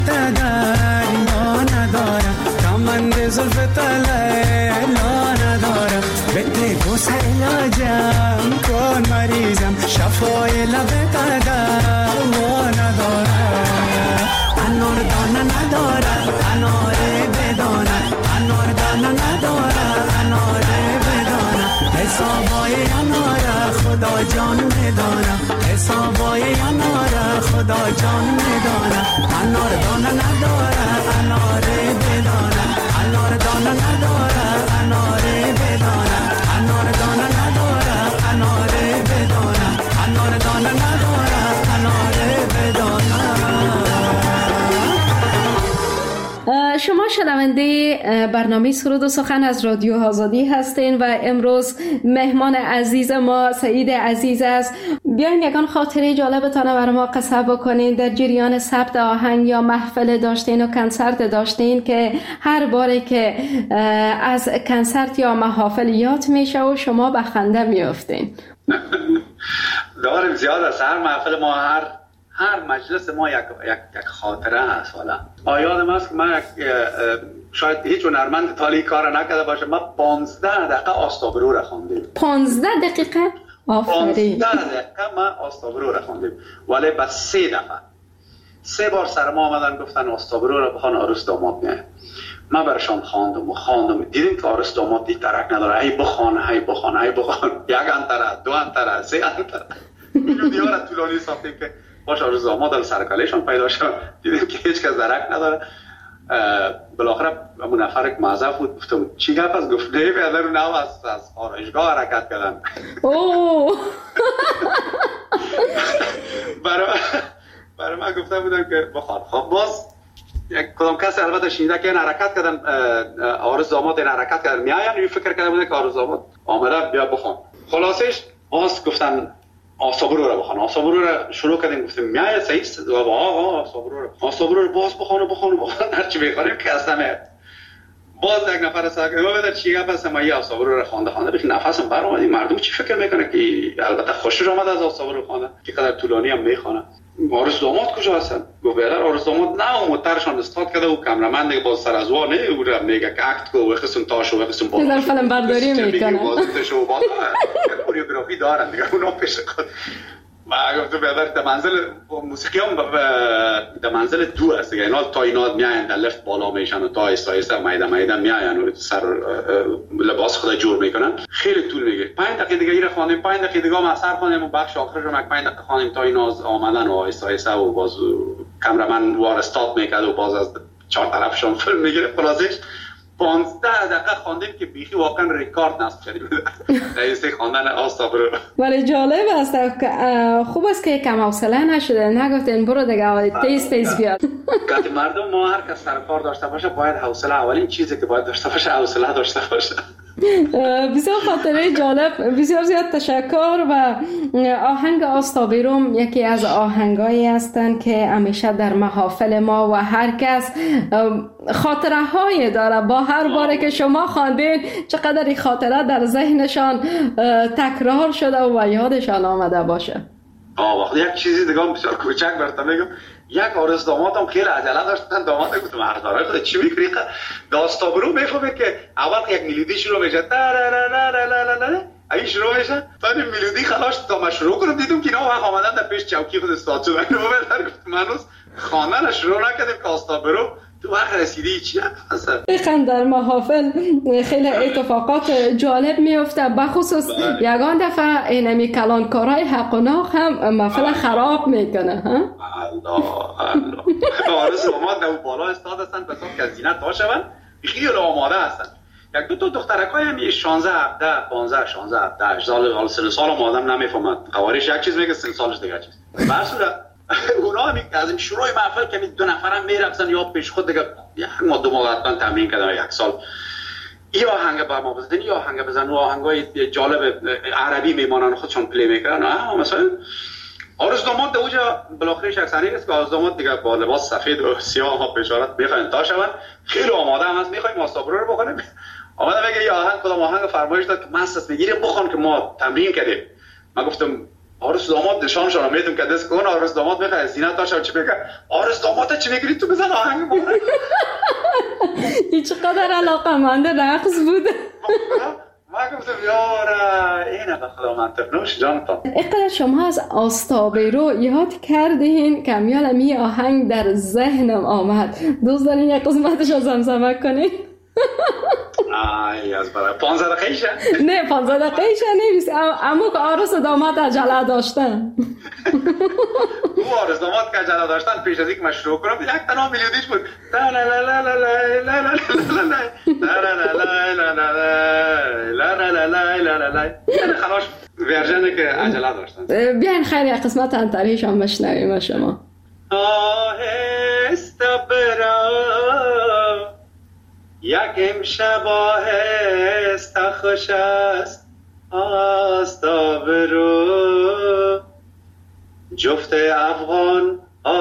دریا ندارم کمند زلف لا ندارم بده گسه علاجم کن مریضم شفای لب دوا ندارم انار دانه ندارم انار بدانه انار دانه ندارم انار بدانه حسابای انار خدا جان میدانم حسابای انار خدا جان میدانم انار دانه ندارم انار بدانه انار دانه ندارم انار بدانه انار دانه ندارم انار بدانه انار دانه ندارم انار بدانه. شما شنونده برنامه سرود و سخن از رادیو آزادی هستین و امروز مهمان عزیز ما سعید عزیز است. بیاین یکان خاطره جالبتان برای ما قصه بکنین در جریان ثبت آهنگ یا محفل داشتین و کنسرت داشتین که هر باره که از کنسرت یا محافل یاد میشه و شما به خنده میافتین. داریم زیاد از هر محفل ما هر مجلس ما یک خاطره هست. حالا یادم است که من شاید هیچ هنرمند تالی کار نکرده باشه، من 15 دقیقه آستابرو را خواندیم. 15 دقیقه؟ آفرین. 15 دقیقه من آستابرو را خواندیم، ولی بس 3 بار سر ما آمدن گفتن آستابرو را بخوان عروس داماد میاد. من برشان خواندم دیدیم که عروس داماد دی ترک نداره، هی بخوان یک انتره 2 انتره 3 انتره میلیون را طولانی ساختیم که باشه عروس داماد سرکالشان پیدا شد. دیدیم که هیچ کس درک نداره. بالاخره همون نفر که معذب بود گفتم چی گپ است؟ گفت نه بیادر نو از آرایشگاه حرکت کردن. اوه برای من گفته بودم که بخواد. خب باز کدام کسی البته شنیده که این حرکت کردن، عروس داماد این حرکت کردن میاین، این فکر کرده بوده که عروس داماد آمده بیا بخوان. خلاصش باز گفتن آستابرو را بخوان. آستابرو را شروع کردیم، گفتیم میای سعید و آقا آستابرو را باز بخوان هرچی بخوانیم که اصلا میاد. باز یک نفر ساکت ما بده چی گپ است؟ ما آستابرو را خوانده بخی نفسم بر اومد. مردم چی فکر میکنه که البته خوشش اومد از آستابرو خوانده که قدر طولانی هم میخوانه. عروس داماد کجا هستن؟ گفت بیادر عروس داماد نه موترشان استاد کرده و کامرمند دیگه باز سر از وا نه میگه که اکت کو و قسم تاشو و قسم بالا در فیلم برداری میکنه بازیشو بالا کوریوگرافی دارن دیگه اونا پیش خود. ما گفتم بیادر در منزل موسیقی هم در منزل 2 است دیگه، اینا تا اینا میاین در لفت بالا میشن و تا آهسته میدان میاین و سر لباس خود جور میکنن. خیلی طول میگیره. 5 دقیقه دیگه ایره خوانیم، 5 دقیقه دیگه ما اثر خوانیم و بخش آخرش رو 5 دقیقه خوانیم تا اینا آمدن و آهسته و باز کامرمن وار استاپ میکرد و باز از 4 طرفشون فیلم میگیره. خلاصش 15 دقیقه خواندیم که بیخی واقعا رکورد نصب کردیم رئیس خواندن آستابرو. ولی جالب است، خوب است که کم حوصله نشده، نگفتین برو دیگه تیز بیاد. گاتی مردم ما هر کس سر کار داشته باشه باید حوصله، اولین چیزی که باید داشته باشه حوصله داشته باشه. بسیار خاطره جالب، بسیار زیاد تشکر. و آهنگ آستابرو یکی از آهنگایی هستند که همیشه در محافل ما و هر کس خاطره های داره. با هر باره که شما خواندین چقدر این خاطره در ذهنشان تکرار شده و یادشان آمده باشه. وقتی یک چیزی دیگه بسیار کوچک براتون میگم، یک عروس داماد هم خیلی عجله داشتن. داماد گفت مرداره خود چی میگی؟ آستابرو میفهمه که اول یک میلودی شروع میشه شروع میشه، بعد میلودی خلاص تا شروع کنم دیدم که اینا وقت آمدن در پیش چوکی خود استاد شدن. گفت من هنوز خواندن شروع نکردیم که آستابرو تو وقت رسیدی چی هست؟ دقیقاً در محافل خیلی اتفاقات جالب میفته، بخصوص یگان دفعه اینمی کلانکارای حق و ناق هم محفل خراب میکنه. الله عروس داماد در بالا استاد هستن بسا که از زینت تا شون خیلی آماده هستن. یک دو دخترکای هم 16 17 15 16 17 سال سن سال آدم نمیفهمد. قوارش یک چیز میگه سن سالش دیگه چیز. به هر صورت اونا هم از این شروع محفل که 2 نفرم میرفتن یا پیش خود دیگه یک ما 2 ماه حتما تمرین کردن 1 سال. این آهنگ با ما بزنی یا آهنگ بزن و آهنگای جالب عربی میمانن خودشون پلی میکنن. مثلا عروس داماد اوجا بالاخره شخصانی است که عروس داماد دیگه با لباس سفید و سیاه ها بشارت میخواین تا شون خیلی آماده هم هست میخوایم آستابرو رو بخونیم. آمده میگه یا آهنگ کدام آهنگ فرمایش داد که مست میگیره بخون که ما تمرین کردیم. من گفتم آرس داماد نشانشون رو میدم که دست کن آرس داماد میخواه زینت داشت چی بگه آرس داماد چی میگیری تو بزن آهنگ ما این چقدر علاقه‌مند رقص بوده. من گفتم یاره اینه به خدا منطق نوش جانتان. اقدر شما از آستابه رو یاد کردین که میال می آهنگ در ذهنم آمد. دوست دارین یک قسمتش رو زمزمه کنین؟ آی از برای 15 دقیقه نه 15 دقیقه نیست، اما که آرس داماد عجله داشتن. او آرس داماد که عجله داشتن پیش از اینکه من شروع کنم یک تنها میلیونیش بود لا لا لا لا لا لا لا لا لا لا خلاص ورژنی که عجله داشتن. بیاین خیلی یک قسمت انتریش هم بشنویم شما. آهسته برا یک امشب آهسته خوش است آستا برو جفت افغان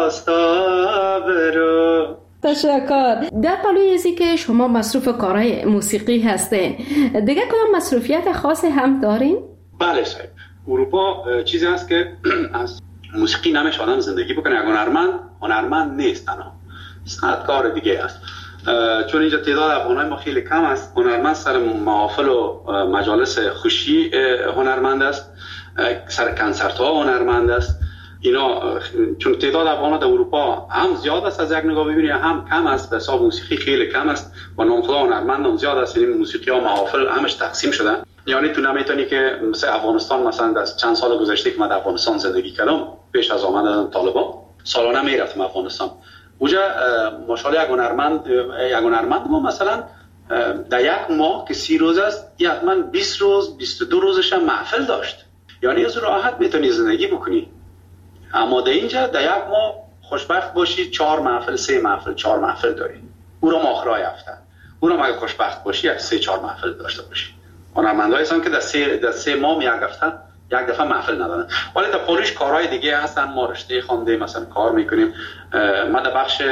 آستا برو. تشکر. در پلوی ازی که شما مصروف کارهای موسیقی هستین دیگه کدام مصروفیت خاصی هم دارین؟ بله صاحب، اروپا چیزی هست که از موسیقی نمیشه آدم زندگی بکنه. یک هنرمند نیست، تنها صنعتکار دیگه است. چون اینجا تعداد افغانای ما خیلی کم است. هنرمند سر محافل و مجالس خوشی هنرمند است، سر کنسرت ها هنرمند است. اینا چون تعداد افغانا در اروپا هم زیاد است از یک نگاه ببینی هم کم است. به حساب موسیقی خیلی کم است و نامخدا هنرمند هم زیاد است. یعنی موسیقی ها محافل همش تقسیم شدن. یعنی تو نمیتونی که مثل افغانستان مثلا از چند سال گذشته که من در افغانستان زندگی کردم پیش از آمدن طالبان سالانه میرفتم افغانستان. اونجا ماشاءالله یک هنرمند ما مثلا در یک ماه که 30 روز است حتما 20 روز 22 روزش هم محفل داشت. یعنی از راحت میتونی زندگی بکنی. اما در اینجا در یک ماه خوشبخت باشی 4 محفل 3 محفل 4 محفل داری. او را ماخرای هفته. او را اگه خوشبخت باشی یک 3-4 محفل داشته باشی. هنرمندایی هستن که در 3 ماه یک هفته یک دفعه محفل ندارن. ولی در پاریس کارهای دیگه هستن. ما رشته خوانده مثلا کار میکنیم. ما در بخش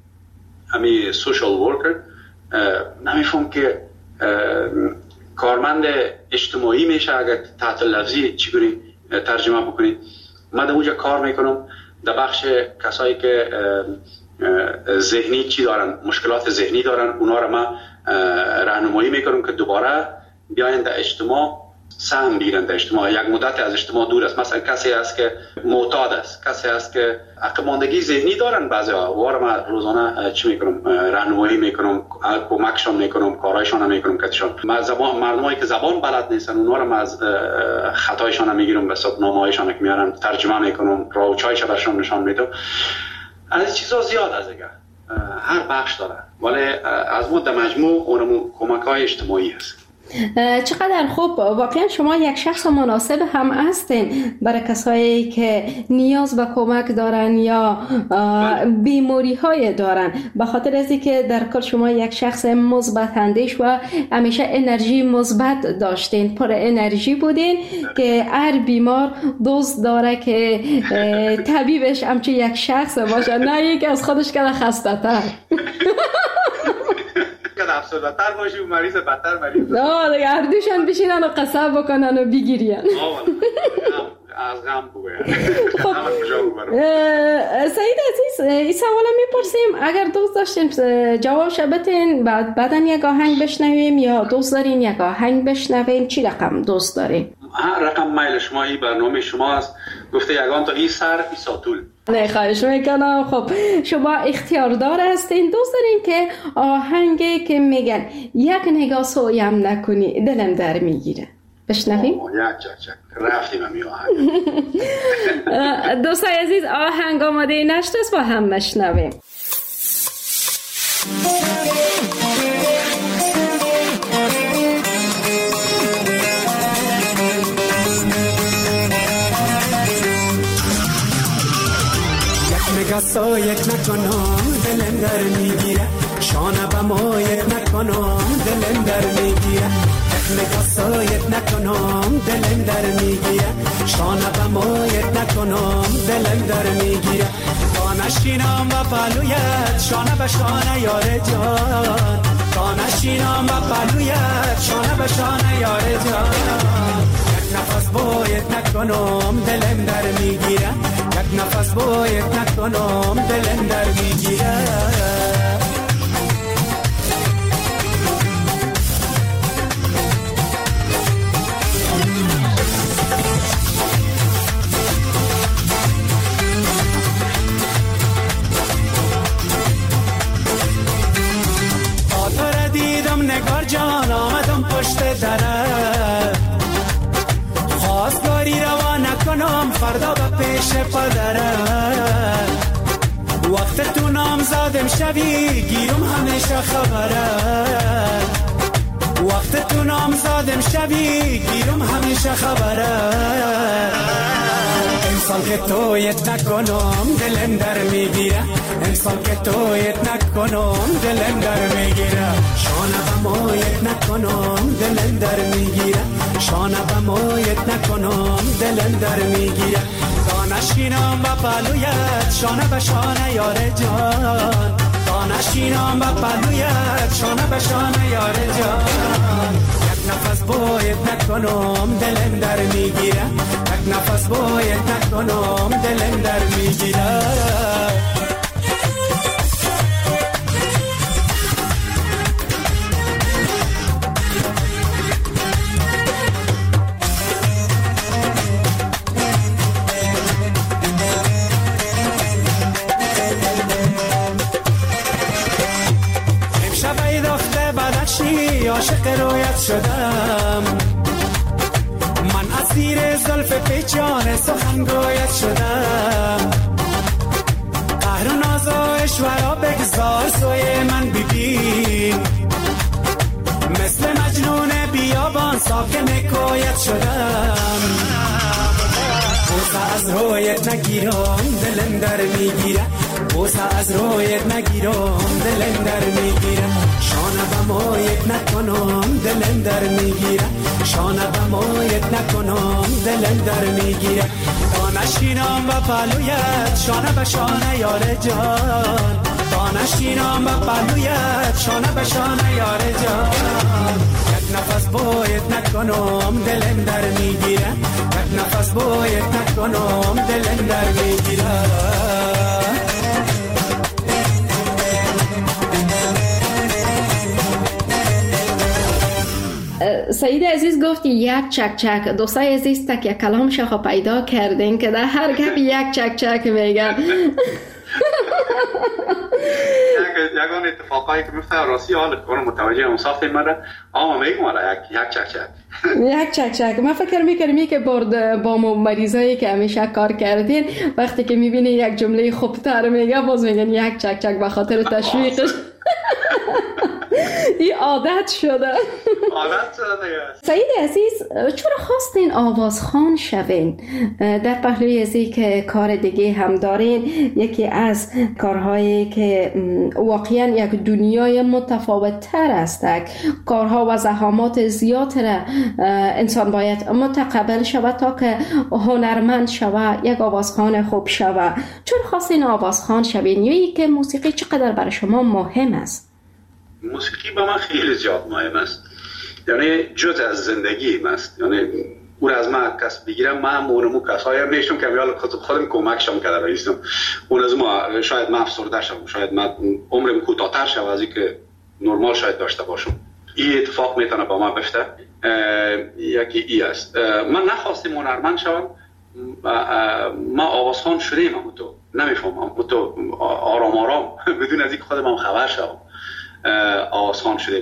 همی سوشال ورکر نمیفهم که کارمند اجتماعی میشه اگر تحت لفظی چگونه ترجمه بکنی. ما در اونجا کار میکنم در بخش کسایی که ذهنی چی دارن، مشکلات ذهنی دارن، اونا رو ما راهنمایی میکنم که دوباره بیاین در اجتماع سهم بگیرن. در اجتماع یک مدت از اجتماع دور است. مثلا کسی هست که معتاد است، کسی هست که عقب‌ماندگی ذهنی دارن، بعضیا وار ما روزانه چی میکنم راهنمایی میکنم، کمکشون میکنم، کارایشون میکنم کتشون. ما مردمایی که زبان بلد نیستن اونا رو از خطایشون میگیرم، به حساب نامه‌هایشون که میارن ترجمه میکنم، راه و چایش براشون نشون میدم. از چیزا زیاد از دیگه هر بخش داره. ولی از مد مجموع اونم کمک‌های اجتماعی است. چقدر خوب. واقعا شما یک شخص مناسب هم هستین برای کسایی که نیاز به کمک دارن یا بیماری های دارن. به خاطر از اینکه در کل شما یک شخص مثبت اندیش و همیشه انرژی مثبت داشتین، پر انرژی بودین که هر بیمار دوست داره که طبیبش همچه یک شخص باشه، نه یک از خودش که خسته تر. افسرده تر باشی و مریض بدتر مریض. نه دیگه هر دوشن بشینن و قصه بکنن و بگیرین. از غم بگوین. خب سعید عزیز این سوالا میپرسیم، اگر دوست داشتین جوابش بدین بعدا یک آهنگ بشنویم یا دوست دارین یک آهنگ بشنویم چی رقم دوست دارین؟ رقم میل شما این برنامه شما است. گفته یگان تا این سر ای ساتول. نه خواهش میکنم. خب شما اختیاردار هستین. دوست دارین که آهنگی که میگن یک نگاه سویم نکنی دلم در میگیره بشنویم؟ یک رفتیم همی آهنگ. دوستای عزیز آهنگ آماده نشته است با هم بشنویم. سایت نکنم دلم در میگیره، شانه به مایت نکنم دلم در میگیره. نگاه سایت نکنم دلم در میگیره، شانه به مایت نکنم دلم در میگیره. تا نشینم و پلویت شانه به شانه یار جان، تا نشینم و پلویت شانه به شانه یار جان. یک نفس باید نکنم دلم در میگیره، یک نفس باید نکنم دلم در میگیره. آتر دیدم نگار جان آمدم پشت دره، خواستگاری روا نکنم فردا به پیش پدره. وقت تو نامزادم شوی گیرم همیشه خبره، وقت تو نامزادم شوی گیرم همیشه خبره. انسان که تویت نکنم دلم در میگیره، انسان که تویت نکنم دلم در میگیره. شانه به مایت نکنم دلم در میگیره، شانه به مایت نکنم دلم در میگیره. دانشینم به پلویت شانه به شانه یار جان، دانشینم به پلویت شانه به شانه یار جان. یک نفس باید نکنم دلم در میگیره، یک نفس باید نکنم دلم در میگیره. عاشق رویت شدم، من اسیر زلف پیچان سخنگویت شدم. قهر و ناز و اشورا بگذار سوی من ببین، مثل مجنون بیابان ساکن کویت شدم. بوسه از رویت نگیرم دلم در میگیره، بوسه از رویت نگیرم دلم در میگیره. شانه به مایت نکنم دلم در میگیره، شانه به مایت نکنم دلم در میگیره. دانشینم به پلویت شانه به شانه یار جان، دانشینم به پلویت شانه به شانه یار جان. یک نفس باید نکنم دلم در میگیره، یک نفس باید نکنم دلم در میگیره. سعید عزیز گفتی یک چک چک، دوستای عزیز تک کلام شخو پیدا کردین که در هر گپ یک چک چک میگن. یگان اتفاقایی که میفته راستی حال کنم متوجه امساخت من اما میگم والا یک چک چک یک چک چک. من فکر میکنم که با مریضایی که همیشه کار کردین وقتی که میبینی یک جمله خوبتر میگه باز میگن یک چک چک به خاطر تشویقش. این عادت شده. سعید عزیز چرا خواستین آوازخوان شوین؟ در پهلوی از که کار دیگه هم دارین، یکی از کارهایی که واقعا یک دنیای متفاوت تر است، کارها و زحمات زیاد را انسان باید متقبل شود تا که هنرمند شود، یک آوازخوان خوب شود. چرا خواستین آوازخوان شوین؟ یا ای که موسیقی چقدر برای شما مهم است؟ موسیقی به من خیلی زیاد مهم است، یعنی جز از زندگی است. یعنی اون از من کس بگیرم من مونمو کسایی هم نیستم که خودم کمک شم کرده رایستم. اون از ما شاید من افسرده شم، شاید من عمرم کوتاه‌تر شد از این که نرمال شاید داشته باشم. این اتفاق میتونه با من بفته. یکی ای است. من نخواستم هنرمند شوم، من آوازخوان شدیم، اما تو نمیفهمم، تو آرام آرام بدون از اینکه خودم خبر شوم آوازخوان شدیم.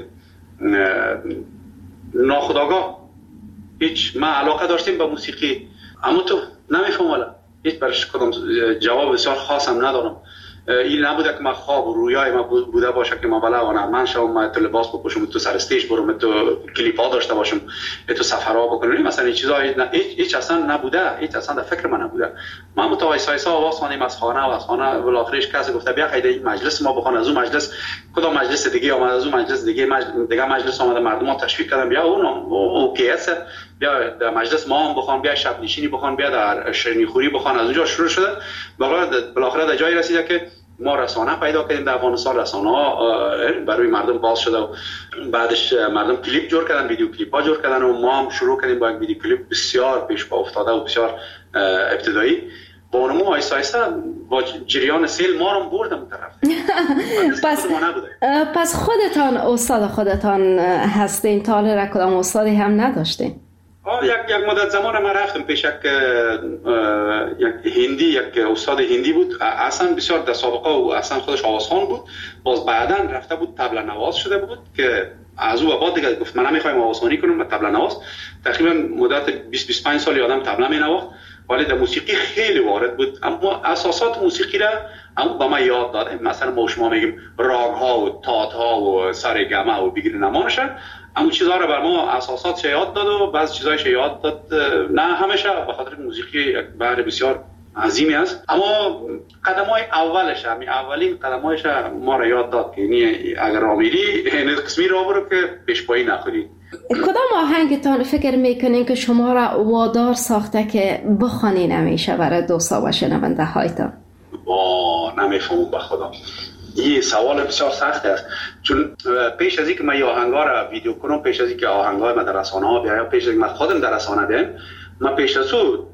ناخودآگاه هیچ ما علاقه داشتیم به موسیقی، اما تو نمیفهم والا هیچ برش کدام جواب بسیار خاصم ندارم. این نبوده که من خواب و رویای من بوده باشه که من بالا هنرمند شوم، من تو لباس بپوشم، تو سر استیج برم، تو کلیپ ها داشته باشم، تو سفرها بکنم. مثلا این چیزا هیچ اصلا نبوده، هیچ اصلا در فکر من نبوده. من متوایسا آواز خوانیم از خانه و از خانه بالاخرش کسی گفته بیا قید این مجلس ما بخوان، از اون مجلس کدام مجلس دیگه اومد، از اون مجلس دیگه مجلس اومد، مردم ها تشویق کردن بیا اون اوکی است، بیا در مجلس ما هم بخوان، بیا شب نشینی بخوان، بیا در شیرینی خوری بخوان. از اونجا شروع شده بالاخره در جایی رسیده که ما رسانه پیدا کردیم در افغانستان، رسانه ها برای مردم باز شده و بعدش مردم کلیپ جور کردن، ویدیو کلیپ ها جور کردن و ما هم شروع کردیم با یک ویدیو کلیپ بسیار پیش پا افتاده و بسیار ابتدایی. با نمو آیسته آیسته با جریان سیل ما رو بردم طرف. پس خودتان استاد خودتان هستین؟ تا حالا کدام استادی هم نداشتین؟ یک مدت زمان ما رفتم پیش یک استاد هندی بود، اصلا بسیار در سابقه و اصلا خودش آوازخوان بود، باز بعدا رفته بود طبله نواز شده بود که از او بعد دیگه گفت من نمیخوایم آوازخوانی کنم، من طبله نواز. تقریبا مدت 20-25 سال آدم طبله مینواخت، ولی در موسیقی خیلی وارد بود، اما اساسات موسیقی را اما به ما یاد داده. مثلا ما شما میگیم راگ ها و تات ها و سرگمه و بگیر نمانشن، اما چیزها را بر ما اساسات یاد داد و بعض چیزایش یاد داد. نه همیشه، به خاطر موسیقی یک بحر بسیار عظیمی است، اما قدم‌های اولش، همین اولین قدم‌هایش ما را یاد داد که یعنی اگر راه میری این قسمی راه برو که پیش‌پایی نخوری. کدام آهنگتان فکر میکنین که شما را وادار ساخته که بخوانین همیشه برای دوستا و شنونده هایتان؟ نمیفهمم به خدا. این سوال بسیار سخت است، چون پیش از اینکه من آهنگا را ویدیو کنم، پیش از اینکه آهنگای من در رسانه ها بیایم، پیش از اینکه من خودم در رسانه بیایم، من پیش از او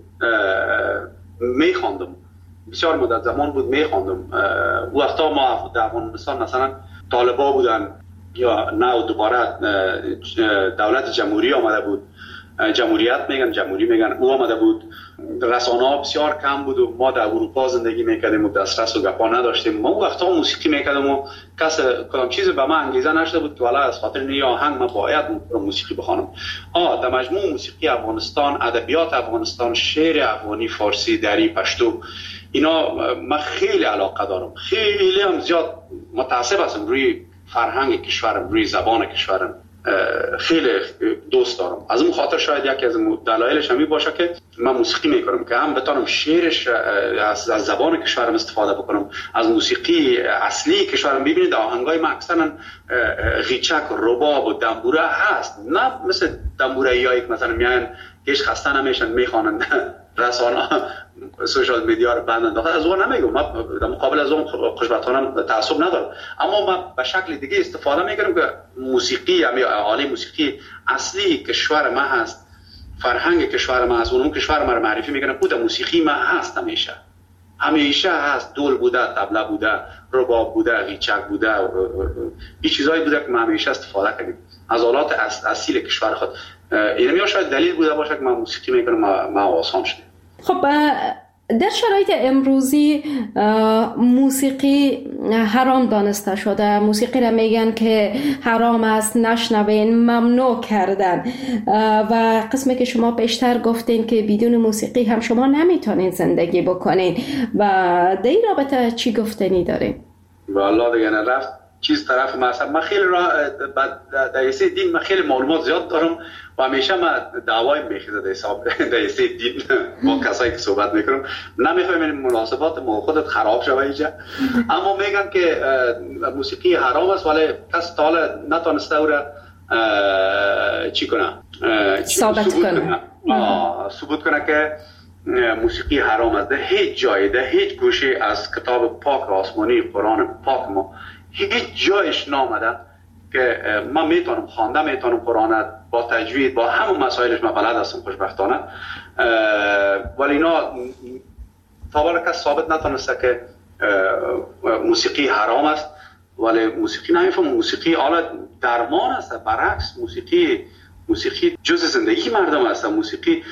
میخواندم. بسیار مدت زمان بود میخواندم. وقتا ما در افغانستان مثلا طالبا بودن یا نه دوباره دولت جمهوری آمده بود، جمهوریت میگن، جمهوری میگن، او آمده بود. رسانه ها بسیار کم بود و ما در اروپا زندگی میکردیم و دسترس و گپا نداشتیم. ما وقتا موسیقی میکردم و کدام چیز به من انگیزه نشده بود که والا از خاطر این آهنگ من باید موسیقی بخوانم. در مجموع موسیقی افغانستان، ادبیات افغانستان، شعر افغانی، فارسی، دری، پشتو، اینا من خیلی علاقه دارم، خیلی هم زیاد متعصب هستم روی فرهنگ کشورم، روی زبان کشورم، خیلی دوست دارم. از اون خاطر شاید یکی از دلایلش همین باشه که من موسیقی میکنم که هم بتونم شعرش از زبان کشورم استفاده بکنم، از موسیقی اصلی کشورم. ببینید آهنگای ما اکثرا غیچک، رباب و دنبوره هست، نه مثل دنبوره‌ایایی که مثلا میان هیچ خسته نمیشن میخوانن رسانه سوشال میدیا رو بند انداخته. از اون نمیگم، من در مقابل از اون خوشبختانه تعصب ندارم، اما من به شکل دیگه استفاده میکنم که موسیقی عالی، موسیقی اصلی کشور ما هست، فرهنگ کشور ما هست، اون کشور ما رو معرفی میکنم. بود موسیقی ما هست، همیشه هست، دول بوده، طبله بوده، رباب بوده، غیچک بوده، این چیزایی بوده که ما همیشه استفاده کردیم از آلات اصیل کشور خود. اینم شاید دلیل بوده باشه که من موسیقی میکنم، ما آسان شده. خب در شرایط امروزی موسیقی حرام دانسته شده، موسیقی را میگن که حرام است، نشنوین، ممنوع کردن، و قسمی که شما بیشتر گفتین که بدون موسیقی هم شما نمیتونین زندگی بکنین، و در این رابطه چی گفتنی دارین؟ والله دیگه نرفت چیز طرف من خیلی در ایسه دین من خیلی معلومات زیاد دارم و همیشه من دعوای میخیزه در ایسه دین با کسایی که صحبت میکنم. نمیخوایم این مناسبات ما خودت خراب شوه اینجا، اما میگن که موسیقی حرام است، ولی کس تا حالا نتونسته او را چی کنه؟ ثبوت کنه که موسیقی حرام است. در هیچ جای، در هیچ گوشه از کتاب پاک آسمانی قرآن پاک ما هیچ جایش نامده که من میتونم خوانده، میتونم قرآن با تجوید با همون مسائلش من بلد هستم خوشبختانه، ولی اینا تا کس ثابت نتونسته که موسیقی حرام است. ولی موسیقی نمیفهم، موسیقی حالا درمان است، برعکس موسیقی جز زندگی مردم است. موسیقی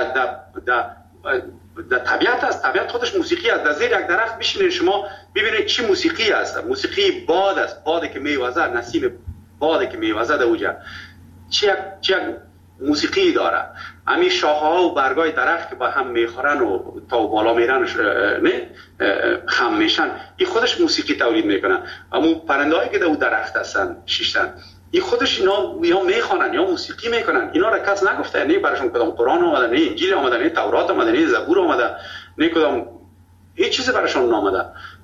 در طبیعت است، طبیعت خودش موسیقی است. در زیر یک درخت بشینید شما ببینید چی موسیقی است. موسیقی باد است، بادی که میوزه، نسیم بادی که میوزه در اوجا چه موسیقی داره. همین شاخه‌ها و برگای درخت که با هم میخورن و تا بالا میرن خم میشن، این خودش موسیقی تولید میکنن. اما پرنده‌هایی که در اون درخت هستن شیشتن، این خودش اینا یا میخوانن یا موسیقی میکنن. اینا را کس نگفته، نه براشون کدام قرآن اومده، نه انجیل اومده، نه تورات اومده، نه زبور اومده، نه کدام هیچ چیزی براشون نامده.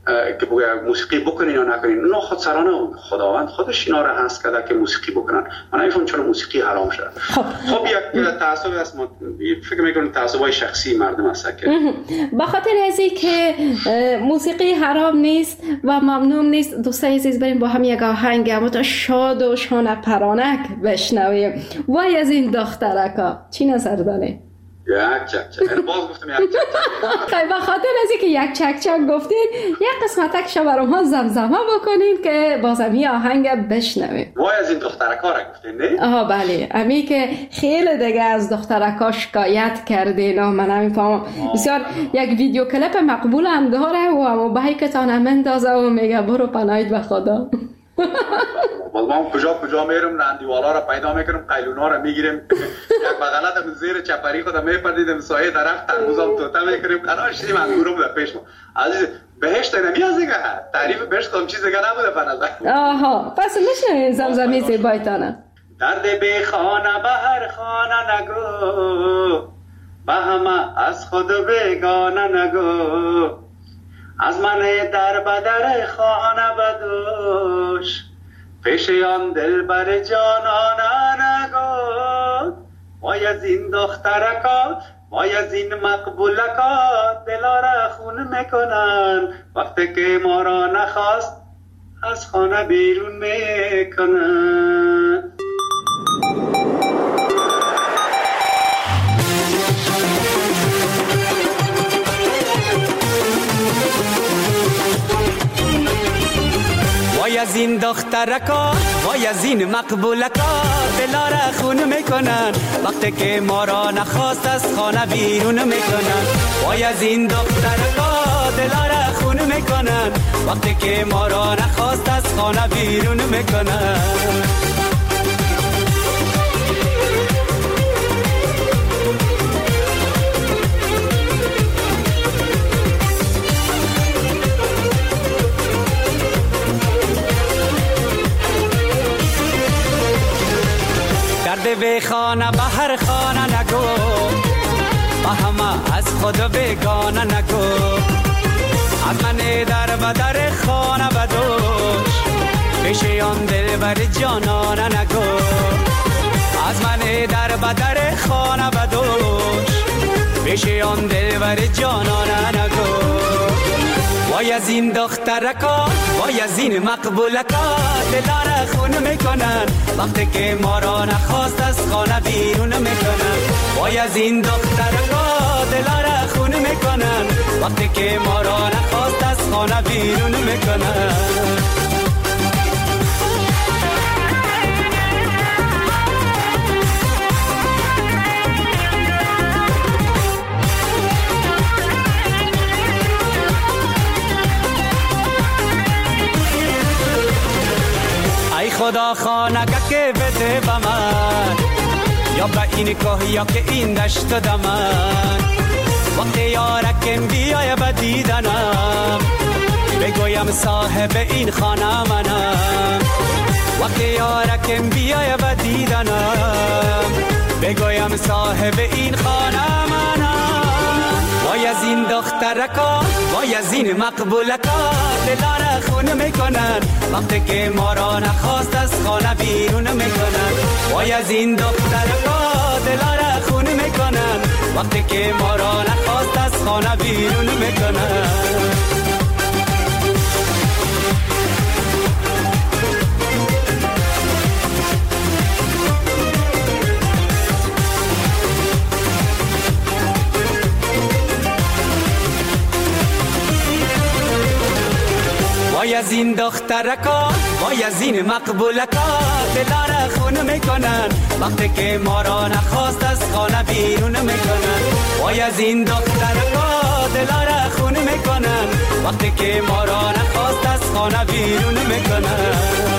که موسیقی بکنین یا نکنین، اونا خودسرانه خداوند خودش اینا را هست کرده که موسیقی بکنن. من نمیفهم چرا موسیقی حرام شده. خب یک تعصب است، فکر میکنم تعصبای شخصی مردم است که به خاطر ازی که موسیقی حرام نیست و ممنوع نیست، دوستای عزیز بریم با هم یک آهنگ مت شاد و شانه پرانک بشنویم. وای از این دخترکا، چی نظر داره؟ یک چک چک، باز گفتم یک چک چک. خیلی بخاطر از اینکه یک چک چک گفتین، یک قسمتک شو برام ها زمزمه بکنین که بازمی آهنگ بشنویم. وای از این دخترکا را گفتین نه؟ آها بله، امی که خیلی دیگه از دخترکا شکایت کردین و من نمیفهمم. بسیار یک ویدیو کلیپ مقبول هم داره و اما بهی که تانه مندازه و میگه برو پناهید به خدا. ما کجا میرم نندیوالا را پیدا میکنم، قیلونا را میگیریم، یک بغلت زیر چپری خودم میپردیدم، سایه درخت تربوزم توته میکنیم، قرار شدیم انگورم در پیش ما. عزیز بهشت نمیاد دیگه، تعریف بهشت کدام چیز دیگه نبوده به نظر. آها پس میشنویم زمزمه زیبایتانه. درد بی خانه به هر خانه نگو، به همه از خود بیگانه نگو، از من در بدر خانه بدوش، پیش آن دل بر جانانه نگو. وای از این دخترکا، وای از این مقبولکا، دلا را خون میکنن، وقتی که ما را نخواست از خانه بیرون میکنن. وای از این دخترکا، وای از این مقبولکا، دلا را خون میکنن، وقتی که ما را نخواست از خانه بیرون میکنن. وای از این دخترکا، دلا را خون میکنن، وقتی که ما را نخواست از خانه بیرون میکنن. درد به خانه به هر خانه نگو، با همه از خود بیگانه نگو، از من در بدر خانه بدوش، پیش آن دل بر جانانه نگو، از من در بدر خانه بدوش، پیش آن دل بر جانانه نگو. وای از این دخترکا، وای از این مقبولکا، دلا را خون میکنن، وقتی که ما را نخواست از خانه بیرون میکنن. وای از این دخترکا، دلا را خون میکنن، وقتی که ما را نخواست از خانه بیرون میکنن. ای خدا خانگه که بده به من، یا به این کوه یا که این دشت دمن، وقتی یارکم بیای به دیدنم، بگویم صاحب این خانه منم. وقتی یارکم بیای به دیدنم، بگویم صاحب این خانه منم. وای از این دخترکا، وای از این مقبولکا، دلا را خون میکنن، وقتی که ما را نخواست از خانه بیرون میکنن. وای از این دخترکا، دلا را خون میکنن، وقتی که ما را نخواست از خانه بیرون میکنن. وای از این دخترکا، وای از این مقبولکا، دلا را خون میکنن، وقتی که ما را نخواست از خانه بیرون میکنن. وای از این دخترکا، دلا را خون میکنن، وقتی که ما را نخواست از خانه بیرون میکنن.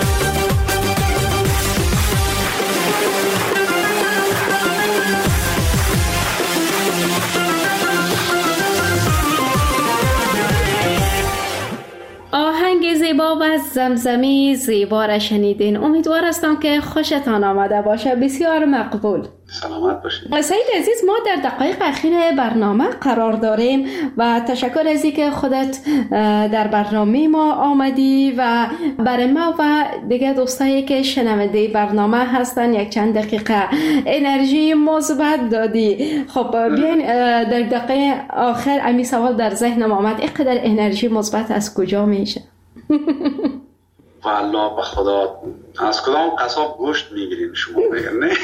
زیبا و زمزمی زیبا را شنیدین. امیدوار هستم که خوشتان آمده باشه. بسیار مقبول. سلامت باشید. سعید عزیز، ما در دقایق اخیر برنامه قرار داریم و تشکر از اینکه خودت در برنامه ما آمدی و برای ما و دیگه دوستایی که شنونده برنامه هستن یک چند دقیقه انرژی مثبت دادی. خب بیاین در دقیقه آخر امی سوال در ذهنم آمد، اینقدر انرژی مثبت از کجا میشه؟ والله به خدا از کدام قصاب گوشت میگیرین شما بگن نه؟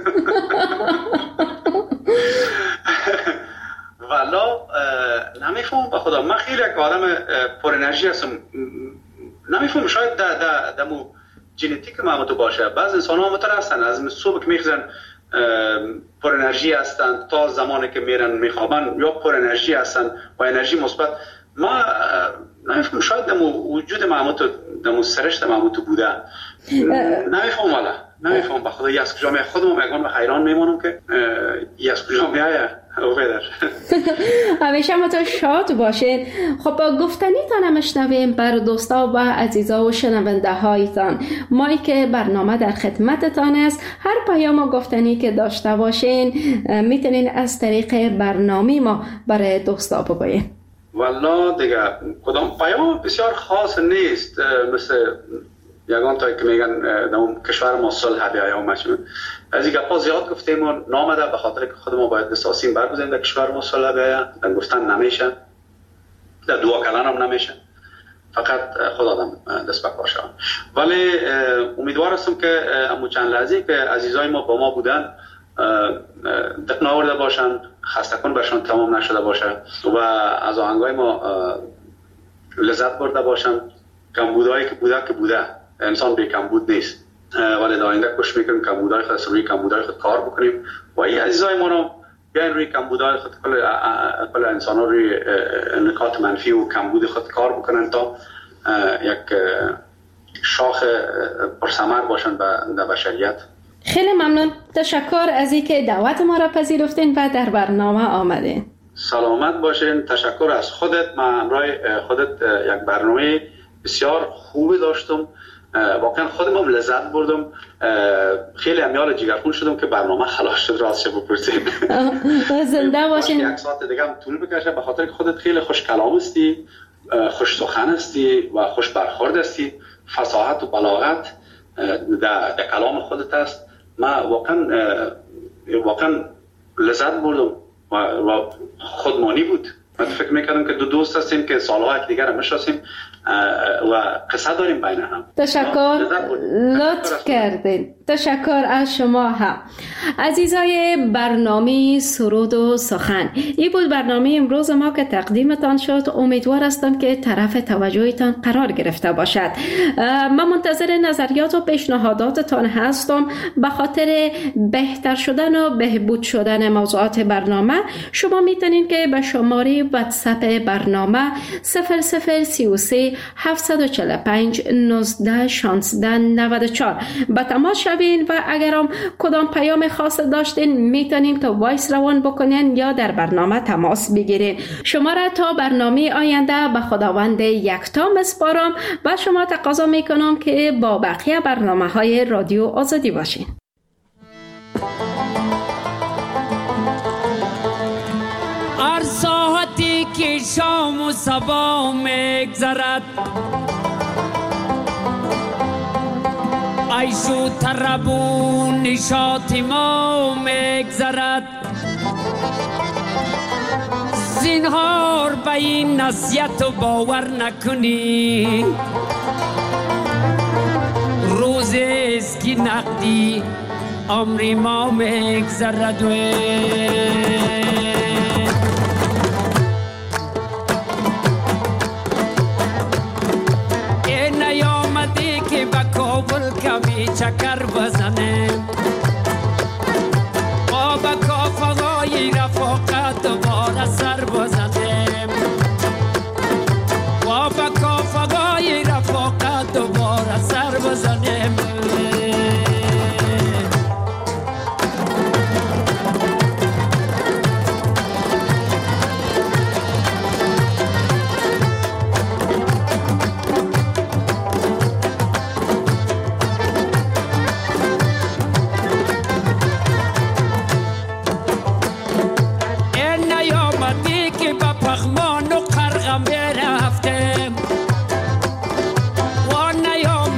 والله نمیفهم به خدا. من خیلی یک آدم پر انرژی هستم. نمیفهم، شاید دمو ژنتیک من تو باشه. بعض انسان ها متر هستن از صبح که میخزن پر انرژی هستن تا زمانی که میرن میخوابن یا پر انرژی هستن و انرژی مثبت. ما نمیفهم، شاید دمو وجود محمود دمو سرشت محمود بوده. نمیفهم والا، نمیفهم به خدا. از کجا میاد خودم میگم و حیران میمونم که از کجا میاد. همیشه ما تو شاد باشین. خب گفتنیتان هم شنویم بر دوستا و عزیزا و شنونده هایتان. مایی که برنامه در خدمتتان است. هر پیام و گفتنی که داشته باشین میتونین از طریق برنامه ما برای دوستا بگوین. والله دیگه کدام پیام بسیار خاص نیست، مثل یگان تایی که میگن در کشور ما صلح بیایا و مجموع از این گپا زیاد گفتیم و نامده به خاطر که خود ما باید دستاسیم برگزیم در کشور ما صلح بیایا. در گفتن نمیشه، در دعا کردن هم نمیشه، فقط خود آدم دست بکار شد. ولی امیدوار هستم که امو چند لحظه که عزیزای ما با ما بودن دق ناورده باشن، خسته کن برشان تمام نشده باشه و از آهنگای ما لذت برده باشن. کمبودایی که بوده، انسان بی کمبود نیست، ولی در آینده کوشش میکنیم کمبودای خود روی کمبودای خود کار بکنیم و این عزیزای ما رو بیاین روی کمبودای خود کل انسان ها روی نکات منفی و کمبود خود کار بکنن تا یک شاخ پرثمر باشن در بشریت. خیلی ممنون. تشکر از اینکه دعوت ما را پذیرفتین و در برنامه آمدین. سلامت باشین. تشکر از خودت. من همراه خودت یک برنامه بسیار خوبی داشتم. واقعا خودم هم لذت بردم. خیلی امیال جگرخون شدم که برنامه خلاص شد راستش بپرسیم. زنده باشین. یک ساعت دیگه هم طول بکشه به خاطر که خودت خیلی خوش کلام هستی، خوش سخن هستی و خوش برخورد هستی. فصاحت و بلاغت در کلام خودت است. من واقعا لذت بردم و خودمانی بود. من فکر میکردم که دو دوست هستیم که سالها یک دیگر رو میشناسیم و قصه داریم بین هم. تشکر، لطف کردین. تشکر از شما هم. عزیزای برنامه سرود و سخن، این بود برنامه امروز ما که تقدیمتان شد. امیدوار هستم که طرف توجهتان قرار گرفته باشد. من منتظر نظریات و پیشنهاداتتان هستم. به خاطر بهتر شدن و بهبود شدن موضوعات برنامه شما میتونین که به شماره واتساپ برنامه 0033 745 19 16 94 به تماس شوین و اگرم کدام پیام خاص داشتین میتونین که وایس روان بکنین یا در برنامه تماس بگیرین. شما را تا برنامه آینده به خداوند یکتا میسپارم و شما تقاضا میکنم که با بقیه برنامه های رادیو آزادی باشین. ساعتی که شام و صبا میگذرد، عیش و طرب و نشاط ما میگذرد. زینهار به این نصیحت و باور نکنی، روزی است که نقدی عمر ما میگذرد. چکر بزنه با کافه‌های رفاقت دوباره سر بزنه و با کافه‌های رفاقت دوباره سر بزنه.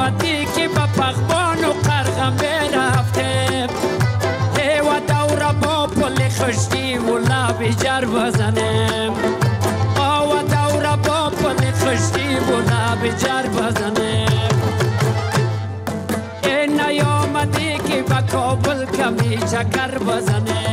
نیامدی که با پغبان و قرغم برفتیم و دور با پل خشتی و لب جر بزنیم و دور با پل خشتی و لب جر بزنیم نیامدی که با کابل کمی چکر بزنیم